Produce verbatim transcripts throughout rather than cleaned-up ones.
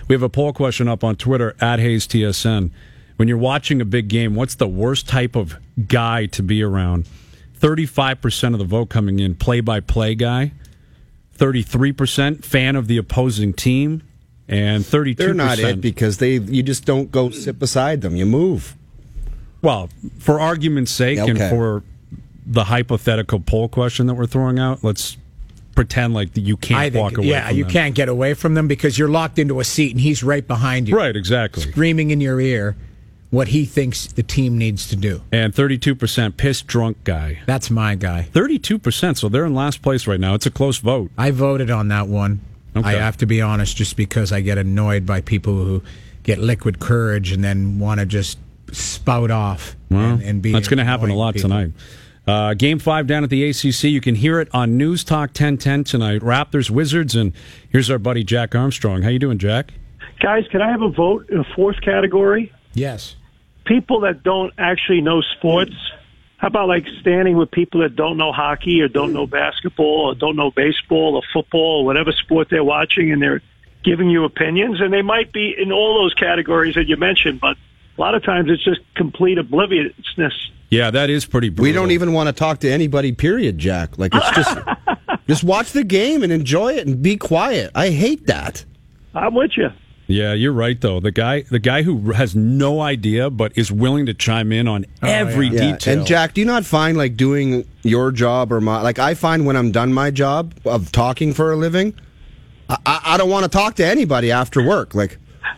We have a poll question up on Twitter, at Hayes T S N. When you're watching a big game, what's the worst type of guy to be around? thirty-five percent of the vote coming in, play-by-play guy. thirty-three percent fan of the opposing team. And thirty-two percent... They're not it because they you just don't go sit beside them. You move. Well, for argument's sake Okay. and for the hypothetical poll question that we're throwing out, let's pretend like you can't I think, walk away yeah, from you them. can't get away from them because you're locked into a seat and he's right behind you. Right, exactly. Screaming in your ear what he thinks the team needs to do. And thirty-two percent pissed drunk guy. That's my guy. thirty-two percent, so they're in last place right now. It's a close vote. I voted on that one. Okay. I have to be honest, just because I get annoyed by people who get liquid courage and then want to just spout off Well, and, and be that's going to happen a annoying lot people. tonight. Uh, game five down at the A C C. You can hear it on News Talk ten ten tonight. Raptors, Wizards, and here's our buddy Jack Armstrong. How you doing, Jack? Guys, can I have a vote in a fourth category? Yes. People that don't actually know sports. How about like standing with people that don't know hockey or don't know basketball or don't know baseball or football or whatever sport they're watching, and they're giving you opinions, and they might be in all those categories that you mentioned, but a lot of times it's just complete obliviousness. Yeah, that is pretty brutal. We don't even want to talk to anybody, period, Jack. Like, it's just, just watch the game and enjoy it and be quiet. I hate that. I'm with you. Yeah, you're right, though. The guy the guy who has no idea but is willing to chime in on every Yeah. detail. And, Jack, do you not find, like, doing your job or my... Like, I find when I'm done my job of talking for a living, I, I, I don't want to talk to anybody after work. Like,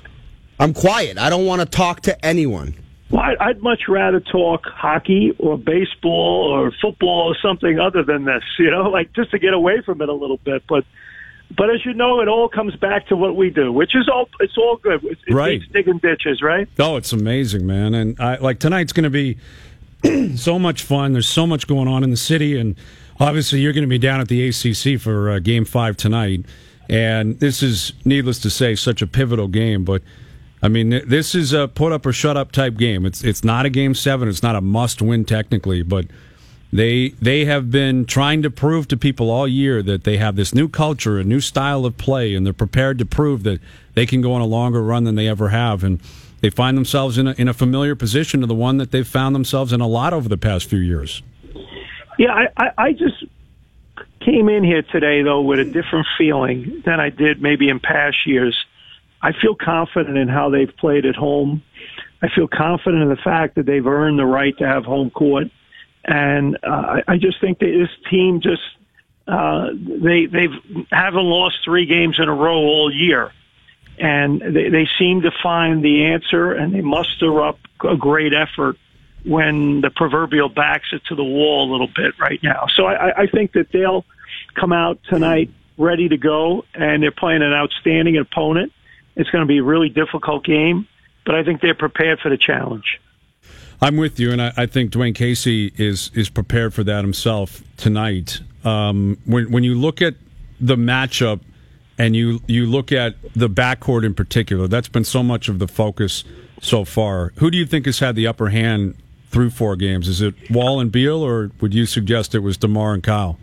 I'm quiet. I don't want to talk to anyone. Well, I- I'd much rather talk hockey or baseball or football or something other than this, you know, like just to get away from it a little bit. But but as you know, it all comes back to what we do, which is all it's all good. It's, it Right. beats digging ditches, right? Oh, it's amazing, man. And I, like tonight's going to be so much fun. There's so much going on in the city, and obviously you're going to be down at the A C C for uh, Game Five tonight. And this is, needless to say, such a pivotal game. But I mean, this is a put up or shut up type game. It's it's not a Game Seven. It's not a must win technically, but they they have been trying to prove to people all year that they have this new culture, a new style of play, and they're prepared to prove that they can go on a longer run than they ever have. And they find themselves in a, in a familiar position to the one that they've found themselves in a lot over the past few years. Yeah, I, I, I just came in here today, though, with a different feeling than I did maybe in past years. I feel confident in how they've played at home. I feel confident in the fact that they've earned the right to have home court. And uh, I, I just think that this team just, uh, they, they've haven't lost three games in a row all year. And they, they seem to find the answer, and they muster up a great effort when the proverbial backs it to the wall a little bit right now. So I, I think that they'll come out tonight ready to go, and they're playing an outstanding opponent. It's going to be a really difficult game, but I think they're prepared for the challenge. I'm with you, and I, I think Dwayne Casey is is prepared for that himself tonight. Um, when when you look at the matchup and you you look at the backcourt in particular, that's been so much of the focus so far. Who do you think has had the upper hand through four games? Is it Wall and Beal, or would you suggest it was DeMar and Kyle?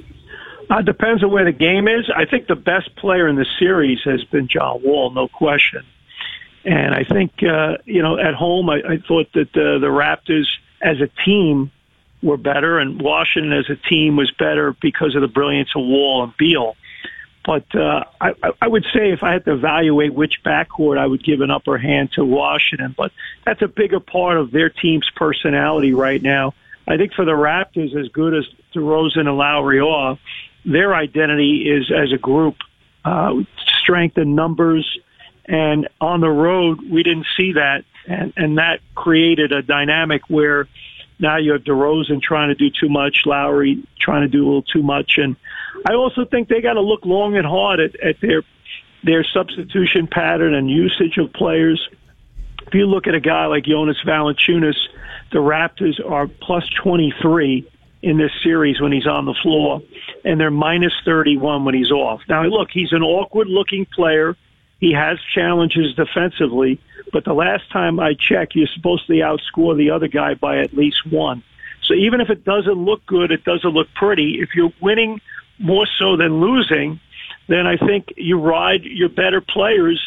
Uh, depends on where the game is. I think the best player in the series has been John Wall, no question. And I think, uh, you know, at home, I, I thought that uh, the Raptors as a team were better, and Washington as a team was better because of the brilliance of Wall and Beal. But uh, I, I would say if I had to evaluate which backcourt, I would give an upper hand to Washington. But that's a bigger part of their team's personality right now. I think for the Raptors, as good as DeRozan and Lowry are, their identity is as a group, uh, strength in numbers. And on the road, we didn't see that. And, and that created a dynamic where now you have DeRozan trying to do too much, Lowry trying to do a little too much. And I also think they got to look long and hard at, at their their substitution pattern and usage of players. If you look at a guy like Jonas Valanciunas, the Raptors are plus twenty-three in this series when he's on the floor, and they're minus thirty-one when he's off. Now, look, he's an awkward-looking player. He has challenges defensively, but the last time I checked, you're supposed to outscore the other guy by at least one. So even if it doesn't look good, it doesn't look pretty. If you're winning more so than losing, then I think you ride your better players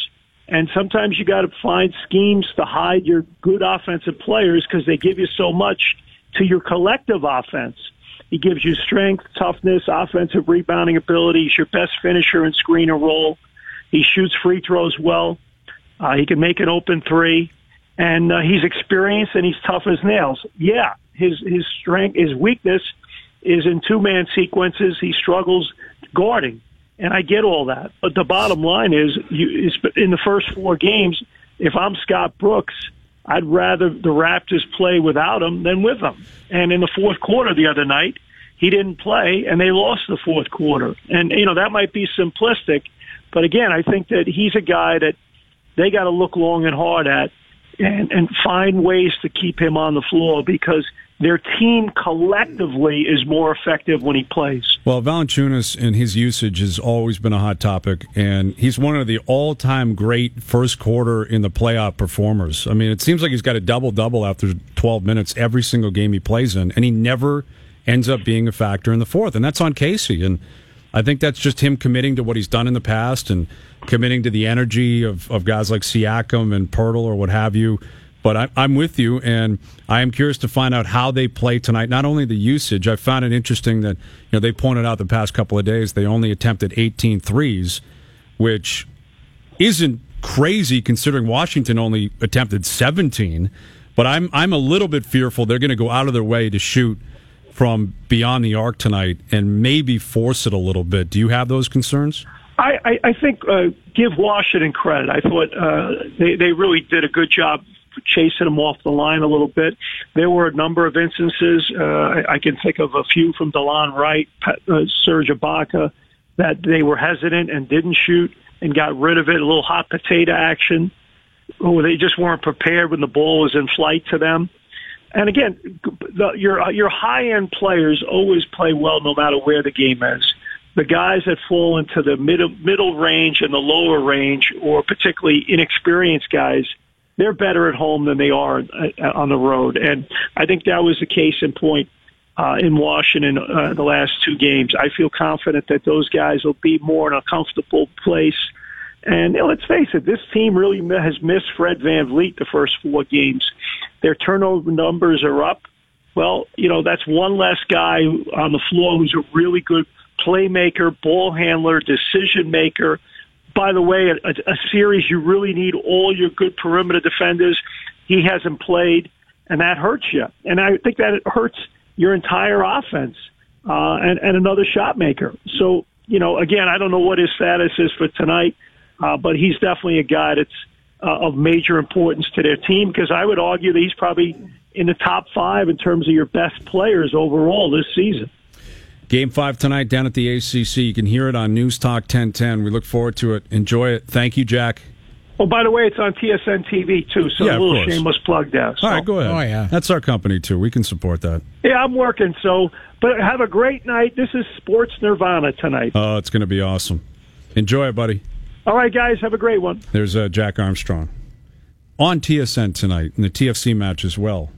And sometimes you got to find schemes to hide your good offensive players because they give you so much to your collective offense. He gives you strength, toughness, offensive rebounding ability. He's your best finisher in screen and roll. He shoots free throws well. Uh, he can make an open three. And uh, he's experienced and he's tough as nails. Yeah, his his strength, his weakness is in two-man sequences. He struggles guarding. And I get all that. But the bottom line is, you, is in the first four games, if I'm Scott Brooks, I'd rather the Raptors play without him than with him. And in the fourth quarter the other night, he didn't play, and they lost the fourth quarter. And, you know, that might be simplistic. But, again, I think that he's a guy that they got to look long and hard at and, and find ways to keep him on the floor because their team collectively is more effective when he plays. Well, Valanciunas and his usage has always been a hot topic, and he's one of the all-time great first quarter in the playoff performers. I mean, it seems like he's got a double-double after twelve minutes every single game he plays in, and he never ends up being a factor in the fourth, and that's on Casey. And I think that's just him committing to what he's done in the past and committing to the energy of, of guys like Siakam and Pirtle or what have you. But I, I'm with you, and I am curious to find out how they play tonight. Not only the usage, I found it interesting that, you know, they pointed out the past couple of days they only attempted eighteen threes, which isn't crazy considering Washington only attempted seventeen. But I'm I'm a little bit fearful they're going to go out of their way to shoot from beyond the arc tonight and maybe force it a little bit. Do you have those concerns? I, I, I think uh, give Washington credit. I thought uh, they, they really did a good job chasing them off the line a little bit. There were a number of instances. Uh, I, I can think of a few from DeLon Wright, uh, Serge Ibaka, that they were hesitant and didn't shoot and got rid of it, a little hot potato action, or they just weren't prepared when the ball was in flight to them. And again, the, your your high-end players always play well no matter where the game is. The guys that fall into the middle, middle range and the lower range, or particularly inexperienced guys, they're better at home than they are on the road. And I think that was the case in point uh, in Washington uh, the last two games. I feel confident that those guys will be more in a comfortable place. And you know, let's face it, this team really has missed Fred VanVleet the first four games. Their turnover numbers are up. Well, you know, that's one less guy on the floor who's a really good playmaker, ball handler, decision maker. By the way, a, a series you really need all your good perimeter defenders. He hasn't played, and that hurts you. And I think that it hurts your entire offense uh, and, and another shot maker. So, you know, again, I don't know what his status is for tonight, uh, but he's definitely a guy that's uh, of major importance to their team because I would argue that he's probably in the top five in terms of your best players overall this season. Game five tonight down at the A C C. You can hear it on News Talk ten ten. We look forward to it. Enjoy it. Thank you, Jack. Oh, by the way, it's on T S N T V, too, so yeah, a little shameless plug there. So. All right, go ahead. Oh, yeah. That's our company, too. We can support that. Yeah, I'm working, so, but have a great night. This is Sports Nirvana tonight. Oh, it's going to be awesome. Enjoy it, buddy. All right, guys, have a great one. There's uh, Jack Armstrong. On T S N tonight, in the T F C match as well.